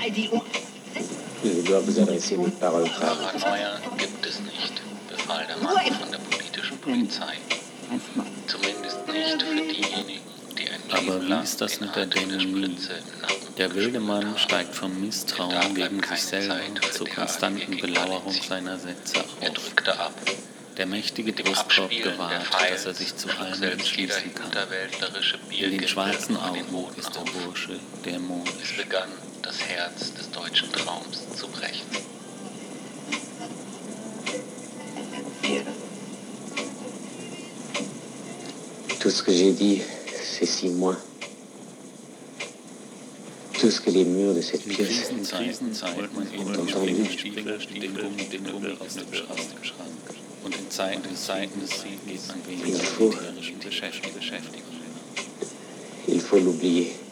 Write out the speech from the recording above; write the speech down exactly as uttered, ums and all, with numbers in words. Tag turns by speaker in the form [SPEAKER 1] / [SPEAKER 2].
[SPEAKER 1] Je dois vous adresser mes paroles graves.
[SPEAKER 2] Paranoia gibt es nicht, befahl der Mann von der politischen Polizei. Zumindest nicht für diejenigen, die ein Leben
[SPEAKER 3] Aber wie
[SPEAKER 2] lang
[SPEAKER 3] ist das
[SPEAKER 2] den
[SPEAKER 3] mit der
[SPEAKER 2] Halt der
[SPEAKER 3] Dämonie?
[SPEAKER 2] Spritze im Nacken
[SPEAKER 3] Der wilde
[SPEAKER 2] gespürt
[SPEAKER 3] Mann
[SPEAKER 2] haben.
[SPEAKER 3] steigt vom Misstrauen
[SPEAKER 2] Da bleibt
[SPEAKER 3] gegen
[SPEAKER 2] keine
[SPEAKER 3] sich selber
[SPEAKER 2] Zeit für
[SPEAKER 3] zur
[SPEAKER 2] derartige
[SPEAKER 3] konstanten Belauerung
[SPEAKER 2] Genialität.
[SPEAKER 3] seiner Sätze
[SPEAKER 2] Er
[SPEAKER 3] auf.
[SPEAKER 2] drückte ab.
[SPEAKER 3] Der mächtige
[SPEAKER 2] Mit dem
[SPEAKER 3] Brustkorb
[SPEAKER 2] Abspielen der
[SPEAKER 3] gewahrt,
[SPEAKER 2] Pfeils
[SPEAKER 3] dass er sich zu
[SPEAKER 2] schlug
[SPEAKER 3] allem
[SPEAKER 2] selbst jeder
[SPEAKER 3] entschließen kann.
[SPEAKER 2] hinterwäldlerische
[SPEAKER 3] In den
[SPEAKER 2] Biergimpel
[SPEAKER 3] schwarzen
[SPEAKER 2] an den
[SPEAKER 3] Augen
[SPEAKER 2] Boden
[SPEAKER 3] ist der
[SPEAKER 2] auf.
[SPEAKER 3] Bursche
[SPEAKER 2] Es
[SPEAKER 3] dämonisch.
[SPEAKER 2] begann, das Herz des deutschen Traums zu brechen.
[SPEAKER 1] Tout ce que j'ai dit, c'est six mois. Tout ce que les murs de cette
[SPEAKER 3] In
[SPEAKER 1] pièce
[SPEAKER 3] Krisenzeiten holt man eben die
[SPEAKER 1] Entendu.
[SPEAKER 3] Stiefel, den Gummi, den Gummi aus dem Schrank. Und in Zeiten des Zeiten des Krieges geht man weniger mit militärischen Beschäftigungen.
[SPEAKER 1] il faut l'oublier.